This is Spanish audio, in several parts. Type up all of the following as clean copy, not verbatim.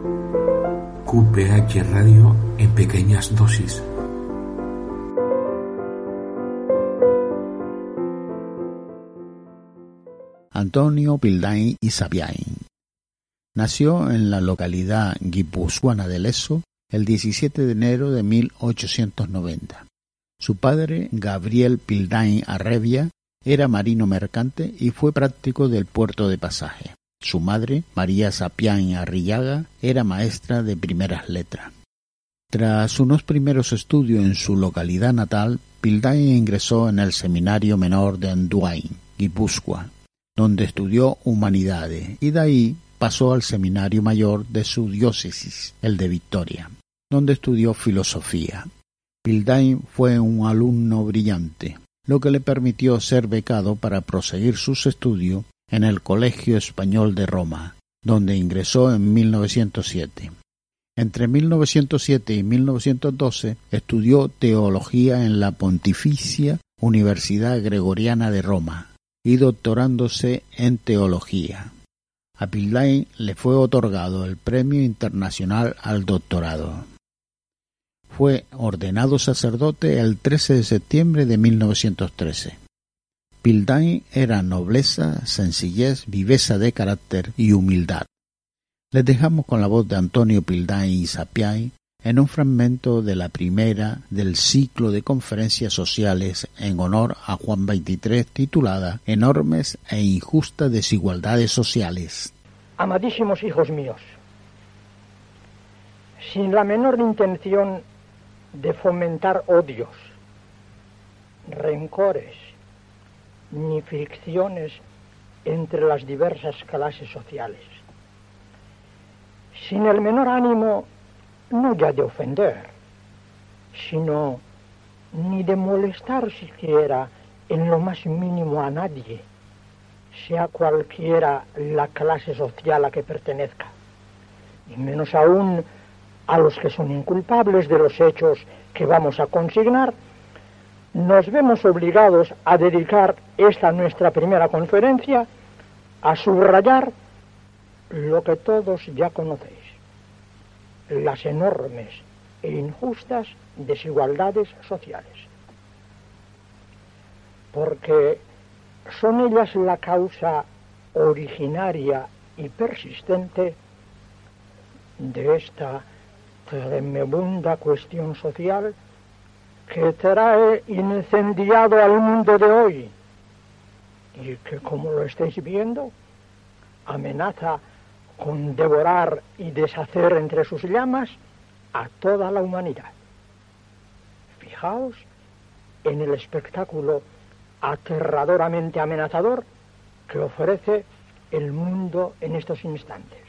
QPH Radio en pequeñas dosis. Antonio Pildain Isapiain nació en la localidad guipuzcoana de Leso el 17 de enero de 1890. Su padre, Gabriel Pildain Arrebia, era marino mercante y fue práctico del puerto de pasaje. Su madre, María Sapiain Arrillaga, era maestra de primeras letras. Tras unos primeros estudios en su localidad natal, Pildain ingresó en el Seminario Menor de Anduain, Guipúzcoa, donde estudió Humanidades, y de ahí pasó al Seminario Mayor de su diócesis, el de Victoria, donde estudió Filosofía. Pildain fue un alumno brillante, lo que le permitió ser becado para proseguir sus estudios en el Colegio Español de Roma, donde ingresó en 1907. Entre 1907 y 1912 estudió teología en la Pontificia Universidad Gregoriana de Roma y doctorándose en teología. A Pildain le fue otorgado el Premio Internacional al Doctorado. Fue ordenado sacerdote el 13 de septiembre de 1913. Pildain era nobleza, sencillez, viveza de carácter y humildad. Les dejamos con la voz de Antonio Pildain Isapiain en un fragmento de la primera del ciclo de conferencias sociales en honor a Juan XXIII titulada Enormes e injustas desigualdades sociales. Amadísimos hijos míos, sin la menor intención de fomentar odios, rencores, ni fricciones entre las diversas clases sociales, sin el menor ánimo no ya de ofender, sino ni de molestar siquiera en lo más mínimo a nadie, sea cualquiera la clase social a que pertenezca, y menos aún a los que son inculpables de los hechos que vamos a consignar, nos vemos obligados a dedicar esta nuestra primera conferencia a subrayar lo que todos ya conocéis: las enormes e injustas desigualdades sociales. Porque son ellas la causa originaria y persistente de esta tremenda cuestión social que trae incendiado al mundo de hoy y que, como lo estáis viendo, amenaza con devorar y deshacer entre sus llamas a toda la humanidad. Fijaos en el espectáculo aterradoramente amenazador que ofrece el mundo en estos instantes.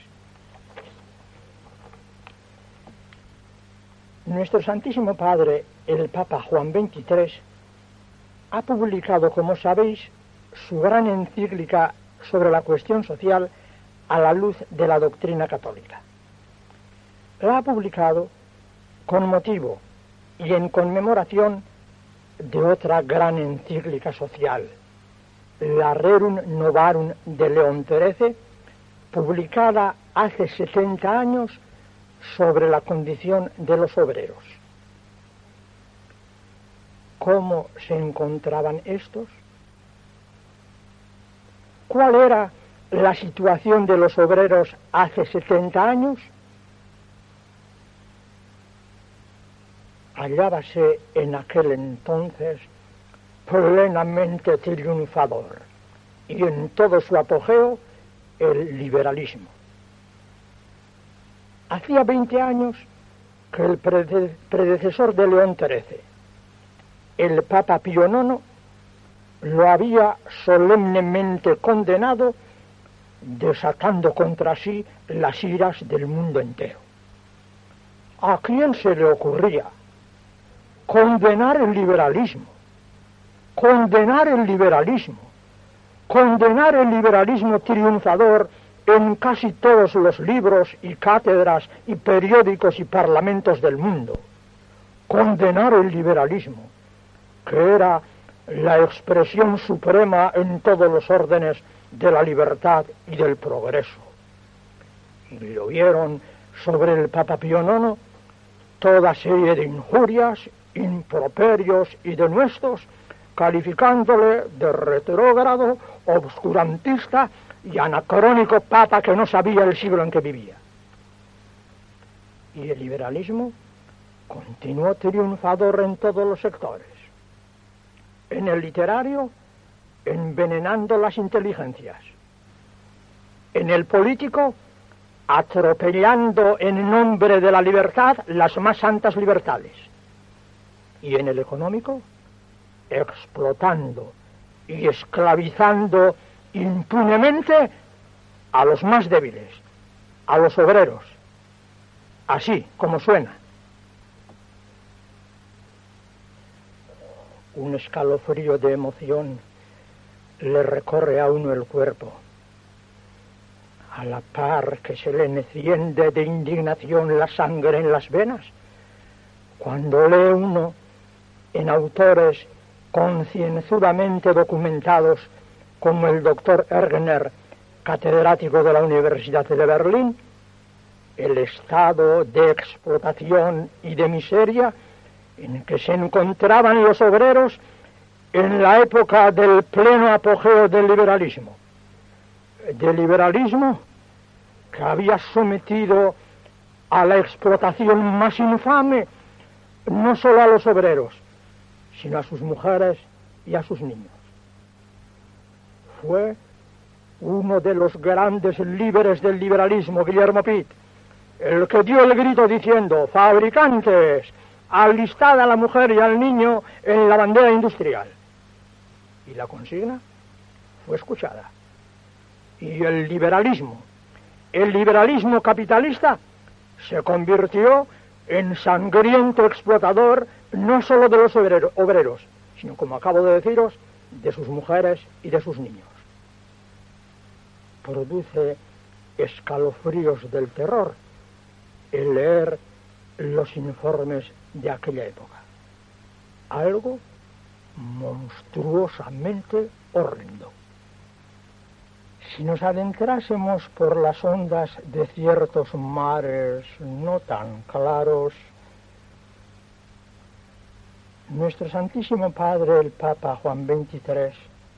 Nuestro Santísimo Padre, el Papa Juan XXIII, ha publicado, como sabéis, su gran encíclica sobre la cuestión social a la luz de la doctrina católica. La ha publicado con motivo y en conmemoración de otra gran encíclica social, la Rerum Novarum de León XIII, publicada hace 70 años sobre la condición de los obreros. ¿Cómo se encontraban estos? ¿Cuál era la situación de los obreros hace 70 años? Hallábase en aquel entonces plenamente triunfador y en todo su apogeo el liberalismo. Hacía 20 años que el predecesor de León XIII, el Papa Pío IX, lo había solemnemente condenado, desatando contra sí las iras del mundo entero. ¿A quién se le ocurría condenar el liberalismo? Condenar el liberalismo. Condenar el liberalismo triunfador en casi todos los libros y cátedras y periódicos y parlamentos del mundo. Condenar el liberalismo, que era la expresión suprema en todos los órdenes de la libertad y del progreso. Y lo vieron sobre el Papa Pío IX toda serie de injurias, improperios y denuestos, calificándole de retrógrado, obscurantista y anacrónico papa que no sabía el siglo en que vivía. Y el liberalismo continuó triunfador en todos los sectores. En el literario, envenenando las inteligencias. En el político, atropellando en nombre de la libertad las más santas libertades. Y en el económico, explotando y esclavizando impunemente a los más débiles, a los obreros, así como suena. Un escalofrío de emoción le recorre a uno el cuerpo, a la par que se le enciende de indignación la sangre en las venas, cuando lee uno en autores concienzudamente documentados como el doctor Ergner, catedrático de la Universidad de Berlín, el estado de explotación y de miseria en que se encontraban los obreros en la época del pleno apogeo del liberalismo que había sometido a la explotación más infame no solo a los obreros, sino a sus mujeres y a sus niños. Fue uno de los grandes líderes del liberalismo, Guillermo Pitt, el que dio el grito diciendo: fabricantes, alistad a la mujer y al niño en la bandera industrial. Y la consigna fue escuchada. Y el liberalismo capitalista se convirtió en sangriento explotador no solo de los obreros, sino, como acabo de deciros, de sus mujeres y de sus niños. Produce escalofríos del terror el leer los informes de aquella época. Algo monstruosamente horrendo. Si nos adentrásemos por las ondas de ciertos mares no tan claros, nuestro Santísimo Padre, el Papa Juan XXIII,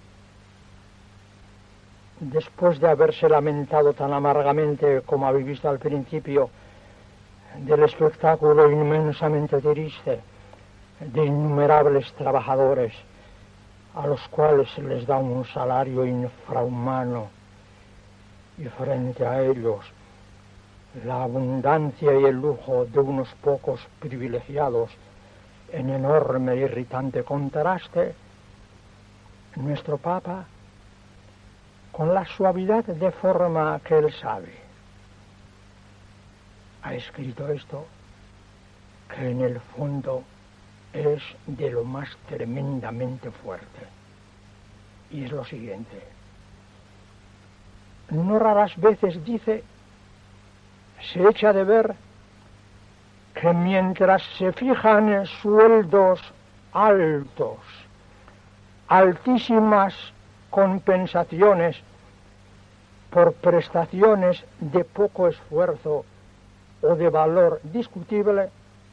después de haberse lamentado tan amargamente como habéis visto al principio del espectáculo inmensamente triste de innumerables trabajadores a los cuales se les da un salario infrahumano, y frente a ellos la abundancia y el lujo de unos pocos privilegiados en enorme e irritante contraste, nuestro Papa, con la suavidad de forma que él sabe, ha escrito esto, que en el fondo es de lo más tremendamente fuerte. Y es lo siguiente: no raras veces, dice, se echa de ver que mientras se fijan sueldos altos, altísimas compensaciones por prestaciones de poco esfuerzo o de valor discutible,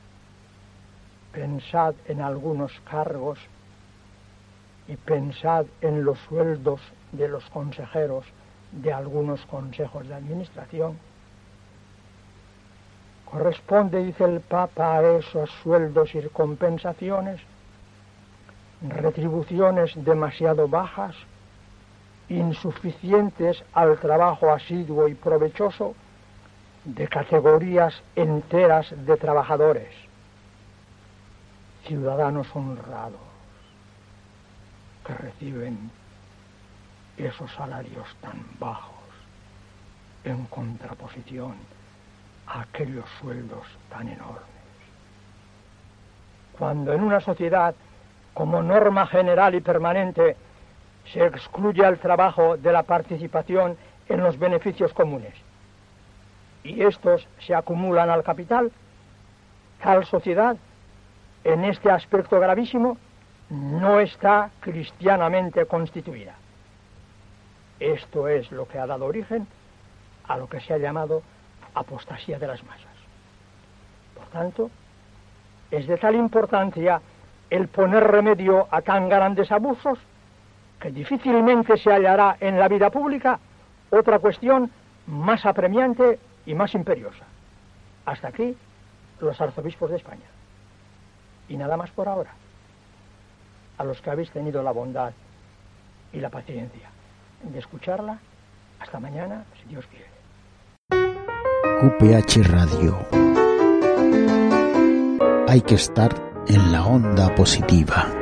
pensad en algunos cargos y pensad en los sueldos de los consejeros de algunos consejos de administración. Corresponde, dice el Papa, a esos sueldos y compensaciones retribuciones demasiado bajas, insuficientes al trabajo asiduo y provechoso de categorías enteras de trabajadores, ciudadanos honrados, que reciben esos salarios tan bajos en contraposición a aquellos sueldos tan enormes. Cuando en una sociedad, como norma general y permanente, se excluye al trabajo de la participación en los beneficios comunes y estos se acumulan al capital, tal sociedad, en este aspecto gravísimo, no está cristianamente constituida. Esto es lo que ha dado origen a lo que se ha llamado apostasía de las masas. Por tanto, es de tal importancia el poner remedio a tan grandes abusos que difícilmente se hallará en la vida pública otra cuestión más apremiante y más imperiosa. Hasta aquí los arzobispos de España. Y nada más por ahora. A los que habéis tenido la bondad y la paciencia de escucharla, hasta mañana, si Dios quiere. QPH Radio. Hay que estar en la onda positiva.